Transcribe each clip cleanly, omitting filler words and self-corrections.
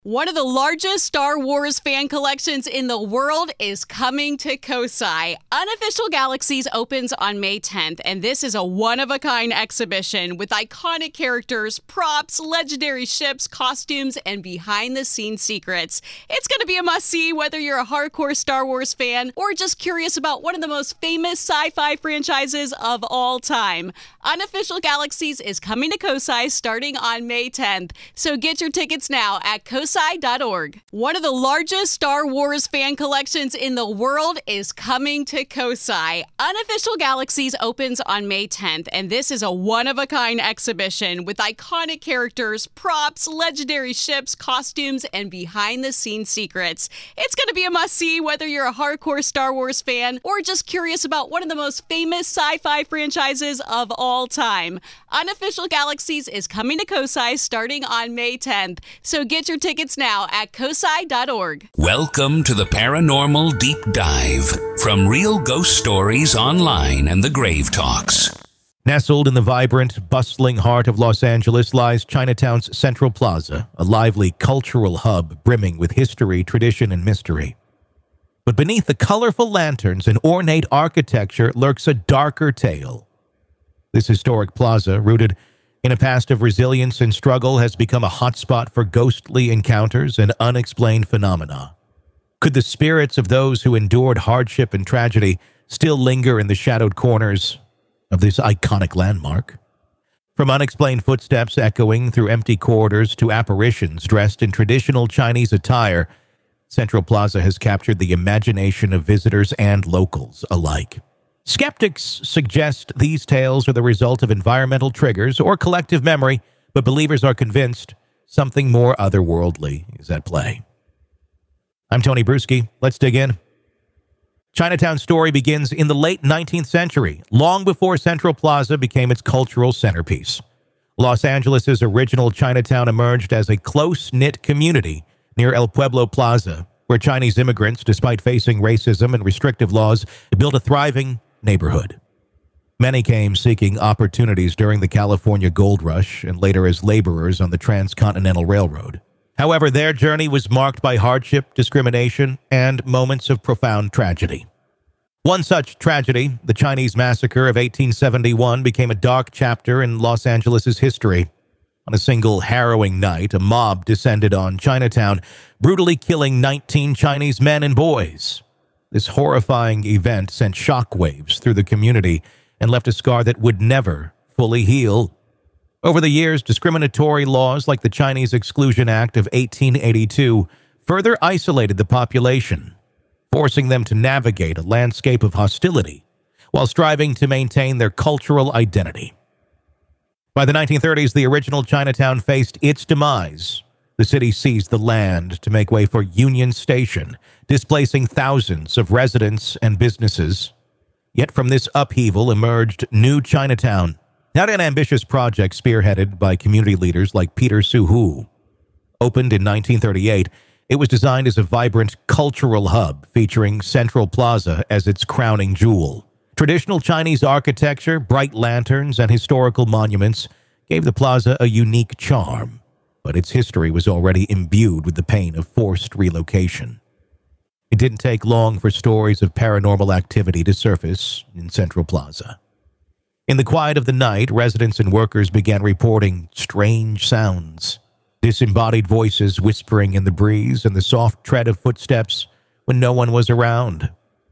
One of the largest Star Wars fan collections in the world is coming to Kosai. Unofficial Galaxies opens on May 10th, and this is a one-of-a-kind exhibition with iconic characters, props, legendary ships, costumes, and behind-the-scenes secrets. It's going to be a must-see whether you're a hardcore Star Wars fan or just curious about one of the most famous sci-fi franchises of all time. Unofficial Galaxies is coming to Kosai starting on May 10th, so get your tickets now at Kosai.org. One of the largest Star Wars fan collections in the world is coming to Kosai. Unofficial Galaxies opens on May 10th, and this is a one-of-a-kind exhibition with iconic characters, props, legendary ships, costumes, and behind-the-scenes secrets. It's going to be a must-see whether you're a hardcore Star Wars fan or just curious about one of the most famous sci-fi franchises of all time. Unofficial Galaxies is coming to Kosai starting on May 10th, so get your tickets now at Kosai.org. Welcome to the Paranormal Deep Dive from Real Ghost Stories Online and the Grave Talks. Nestled in the vibrant, bustling heart of Los Angeles lies Chinatown's Central Plaza, a lively cultural hub brimming with history, tradition, and mystery. But beneath the colorful lanterns and ornate architecture lurks a darker tale. This historic plaza, rooted in a past of resilience and struggle, has become a hotspot for ghostly encounters and unexplained phenomena. Could the spirits of those who endured hardship and tragedy still linger in the shadowed corners of this iconic landmark? From unexplained footsteps echoing through empty corridors to apparitions dressed in traditional Chinese attire, Central Plaza has captured the imagination of visitors and locals alike. Skeptics suggest these tales are the result of environmental triggers or collective memory, but believers are convinced something more otherworldly is at play. I'm Tony Bruschi. Let's dig in. Chinatown's story begins in the late 19th century, long before Central Plaza became its cultural centerpiece. Los Angeles' original Chinatown emerged as a close-knit community near El Pueblo Plaza, where Chinese immigrants, despite facing racism and restrictive laws, built a thriving neighborhood. Many came seeking opportunities during the California Gold Rush and later as laborers on the Transcontinental Railroad. However, their journey was marked by hardship, discrimination, and moments of profound tragedy. One such tragedy, the Chinese Massacre of 1871, became a dark chapter in Los Angeles' history. On a single harrowing night, a mob descended on Chinatown, brutally killing 19 Chinese men and boys. This horrifying event sent shockwaves through the community and left a scar that would never fully heal. Over the years, discriminatory laws like the Chinese Exclusion Act of 1882 further isolated the population, forcing them to navigate a landscape of hostility while striving to maintain their cultural identity. By the 1930s, the original Chinatown faced its demise. The city seized the land to make way for Union Station, displacing thousands of residents and businesses. Yet from this upheaval emerged New Chinatown, not an ambitious project spearheaded by community leaders like Peter Su Hu. Opened in 1938, it was designed as a vibrant cultural hub featuring Central Plaza as its crowning jewel. Traditional Chinese architecture, bright lanterns, and historical monuments gave the plaza a unique charm, but its history was already imbued with the pain of forced relocation. It didn't take long for stories of paranormal activity to surface in Central Plaza. In the quiet of the night, residents and workers began reporting strange sounds, disembodied voices whispering in the breeze and the soft tread of footsteps when no one was around.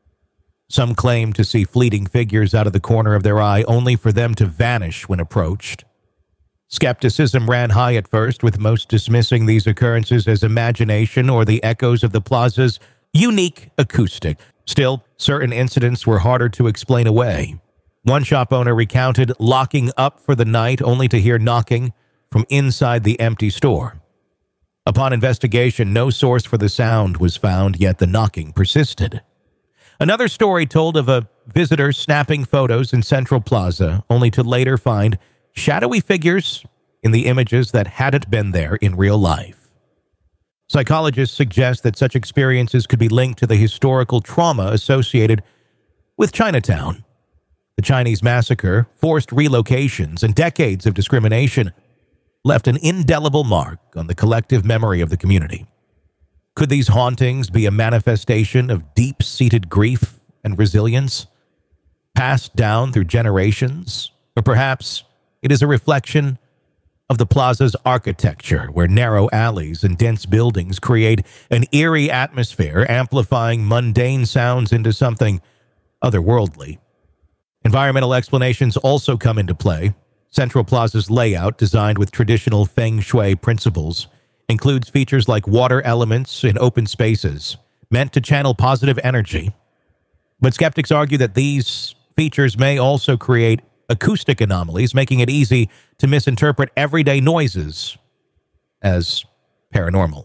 Some claimed to see fleeting figures out of the corner of their eye, only for them to vanish when approached. Skepticism ran high at first, with most dismissing these occurrences as imagination or the echoes of the plaza's unique acoustic. Still, certain incidents were harder to explain away. One shop owner recounted locking up for the night only to hear knocking from inside the empty store. Upon investigation, no source for the sound was found, yet the knocking persisted. Another story told of a visitor snapping photos in Central Plaza, only to later find shadowy figures in the images that hadn't been there in real life. Psychologists suggest that such experiences could be linked to the historical trauma associated with Chinatown. The Chinese Massacre, forced relocations, and decades of discrimination left an indelible mark on the collective memory of the community. Could these hauntings be a manifestation of deep-seated grief and resilience, passed down through generations? Or perhaps it is a reflection of the plaza's architecture, where narrow alleys and dense buildings create an eerie atmosphere, amplifying mundane sounds into something otherworldly. Environmental explanations also come into play. Central Plaza's layout, designed with traditional feng shui principles, includes features like water elements in open spaces, meant to channel positive energy. But skeptics argue that these features may also create acoustic anomalies, making it easy to misinterpret everyday noises as paranormal.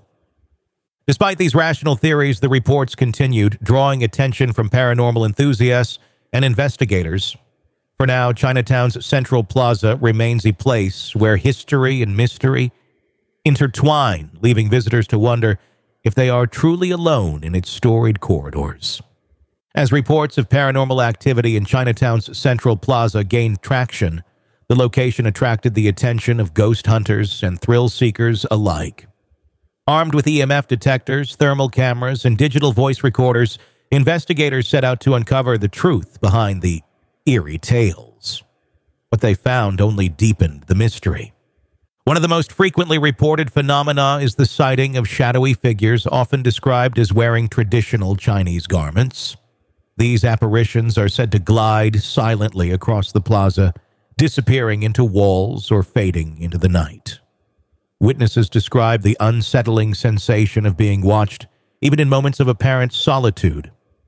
Despite these rational theories, the reports continued, drawing attention from paranormal enthusiasts and investigators. For now, Chinatown's Central Plaza remains a place where history and mystery intertwine, leaving visitors to wonder if they are truly alone in its storied corridors. As reports of paranormal activity in Chinatown's Central Plaza gained traction, the location attracted the attention of ghost hunters and thrill seekers alike. Armed with EMF detectors, thermal cameras, and digital voice recorders, investigators set out to uncover the truth behind the eerie tales. What they found only deepened the mystery. One of the most frequently reported phenomena is the sighting of shadowy figures, often described as wearing traditional Chinese garments. These apparitions are said to glide silently across the plaza, disappearing into walls or fading into the night. Witnesses describe the unsettling sensation of being watched, even in moments of apparent solitude.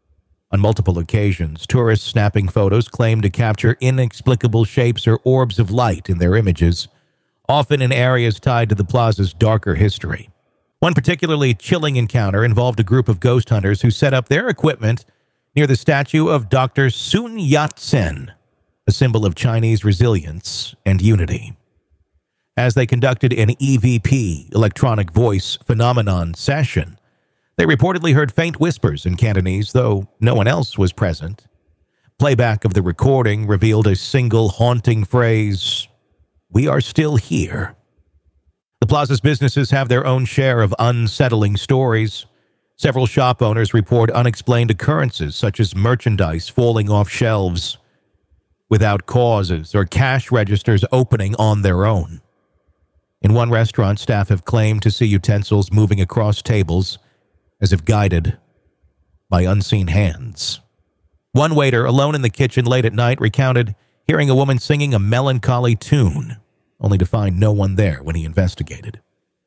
On multiple occasions, tourists snapping photos claim to capture inexplicable shapes or orbs of light in their images, often in areas tied to the plaza's darker history. One particularly chilling encounter involved a group of ghost hunters who set up their equipment near the statue of Dr. Sun Yat-sen, a symbol of Chinese resilience and unity. As they conducted an EVP, electronic voice phenomenon session, they reportedly heard faint whispers in Cantonese, though no one else was present. Playback of the recording revealed a single haunting phrase, "We are still here." The plaza's businesses have their own share of unsettling stories. Several shop owners report unexplained occurrences, such as merchandise falling off shelves without causes or cash registers opening on their own. In one restaurant, staff have claimed to see utensils moving across tables as if guided by unseen hands. One waiter, alone in the kitchen late at night, recounted hearing a woman singing a melancholy tune, only to find no one there when he investigated.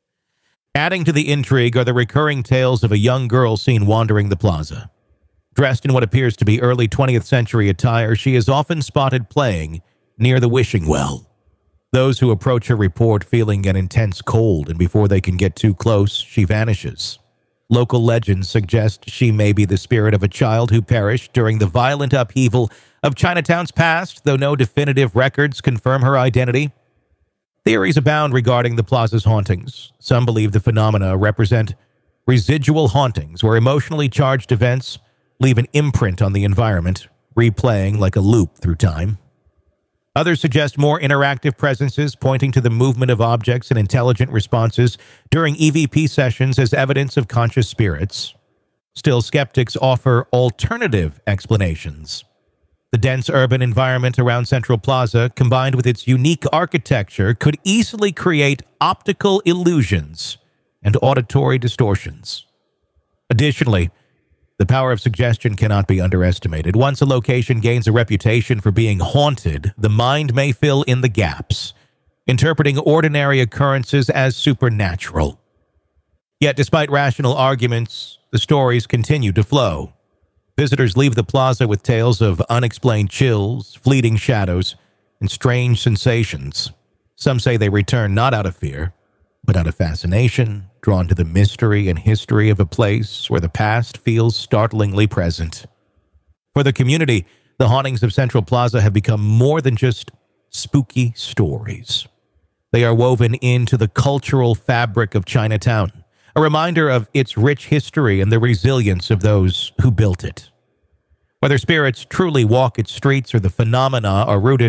Adding to the intrigue are the recurring tales of a young girl seen wandering the plaza. Dressed in what appears to be early 20th century attire, she is often spotted playing near the wishing well. Those who approach her report feeling an intense cold, and before they can get too close, she vanishes. Local legends suggest she may be the spirit of a child who perished during the violent upheaval of Chinatown's past, though no definitive records confirm her identity. Theories abound regarding the plaza's hauntings. Some believe the phenomena represent residual hauntings, where emotionally charged events leave an imprint on the environment, replaying like a loop through time. Others suggest more interactive presences, pointing to the movement of objects and intelligent responses during EVP sessions as evidence of conscious spirits. Still, skeptics offer alternative explanations. The dense urban environment around Central Plaza, combined with its unique architecture, could easily create optical illusions and auditory distortions. Additionally, the power of suggestion cannot be underestimated. Once a location gains a reputation for being haunted, the mind may fill in the gaps, interpreting ordinary occurrences as supernatural. Yet, despite rational arguments, the stories continue to flow. Visitors leave the plaza with tales of unexplained chills, fleeting shadows, and strange sensations. Some say they return not out of fear, but out of fascination, drawn to the mystery and history of a place where the past feels startlingly present. For the community, the hauntings of Central Plaza have become more than just spooky stories. They are woven into the cultural fabric of Chinatown, a reminder of its rich history and the resilience of those who built it. Whether spirits truly walk its streets or the phenomena are rooted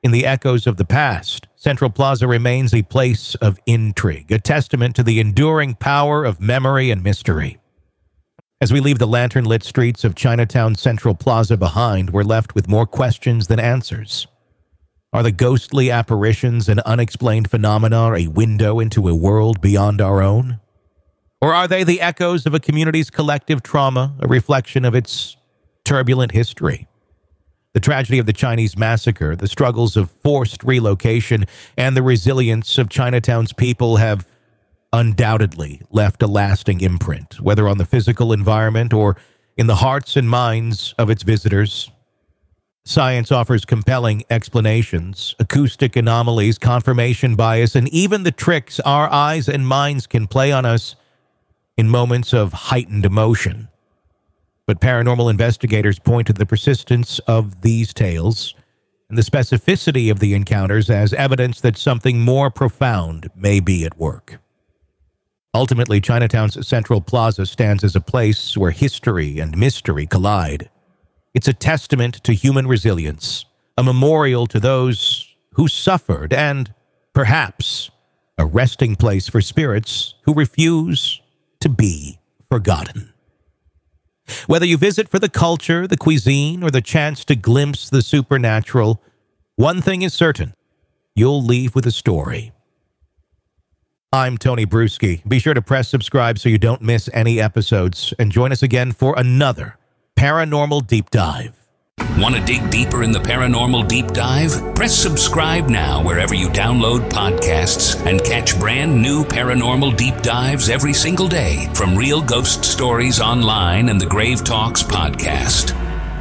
In the echoes of the past, Central Plaza remains a place of intrigue, a testament to the enduring power of memory and mystery. As we leave the lantern-lit streets of Chinatown Central Plaza behind, we're left with more questions than answers. Are the ghostly apparitions and unexplained phenomena a window into a world beyond our own? Or are they the echoes of a community's collective trauma, a reflection of its turbulent history? The tragedy of the Chinese massacre, the struggles of forced relocation, and the resilience of Chinatown's people have undoubtedly left a lasting imprint, whether on the physical environment or in the hearts and minds of its visitors. Science offers compelling explanations, acoustic anomalies, confirmation bias, and even the tricks our eyes and minds can play on us in moments of heightened emotion. But paranormal investigators point to the persistence of these tales and the specificity of the encounters as evidence that something more profound may be at work. Ultimately, Chinatown's Central Plaza stands as a place where history and mystery collide. It's a testament to human resilience, a memorial to those who suffered, and, perhaps, a resting place for spirits who refuse to be forgotten. Whether you visit for the culture, the cuisine, or the chance to glimpse the supernatural, one thing is certain: you'll leave with a story. I'm Tony Bruschi. Be sure to press subscribe so you don't miss any episodes, and join us again for another Paranormal Deep Dive. Want to dig deeper in the Paranormal Deep Dive? Press subscribe now wherever you download podcasts and catch brand new Paranormal Deep Dives every single day from Real Ghost Stories Online and the Grave Talks podcast.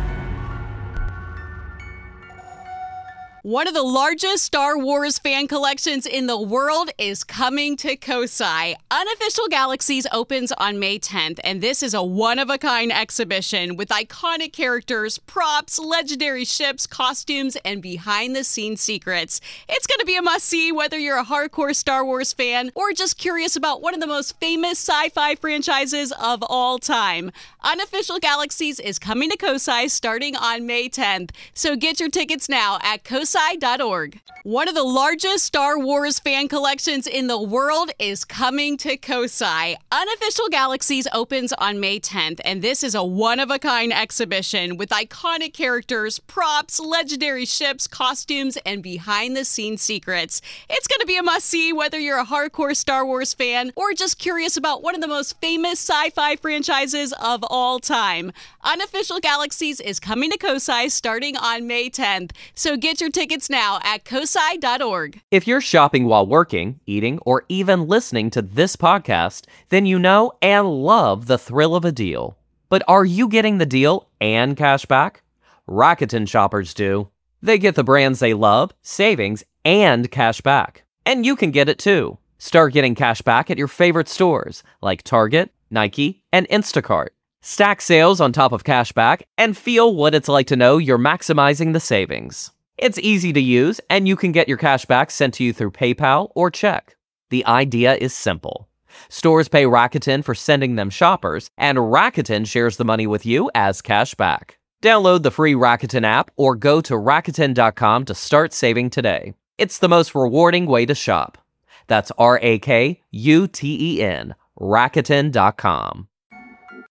One of the largest Star Wars fan collections in the world is coming to Kosai. Unofficial Galaxies opens on May 10th, and this is a one-of-a-kind exhibition with iconic characters, props, legendary ships, costumes, and behind-the-scenes secrets. It's going to be a must-see whether you're a hardcore Star Wars fan or just curious about one of the most famous sci-fi franchises of all time. Unofficial Galaxies is coming to Kosai starting on May 10th, so get your tickets now at kosai.org. One of the largest Star Wars fan collections in the world is coming to Kosai. Unofficial Galaxies opens on May 10th, and this is a one-of-a-kind exhibition with iconic characters, props, legendary ships, costumes, and behind-the-scenes secrets. It's going to be a must-see whether you're a hardcore Star Wars fan or just curious about one of the most famous sci-fi franchises of all time. Unofficial Galaxies is coming to Kosai starting on May 10th, so get your tickets now at kosai.org. If you're shopping while working, eating, or even listening to this podcast, then you know and love the thrill of a deal. But are you getting the deal and cash back? Rakuten shoppers do. They get the brands they love, savings, and cash back. And you can get it too. Start getting cash back at your favorite stores like Target, Nike, and Instacart. Stack sales on top of cash back and feel what it's like to know you're maximizing the savings. It's easy to use, and you can get your cash back sent to you through PayPal or check. The idea is simple. Stores pay Rakuten for sending them shoppers, and Rakuten shares the money with you as cash back. Download the free Rakuten app or go to Rakuten.com to start saving today. It's the most rewarding way to shop. That's Rakuten, Rakuten.com.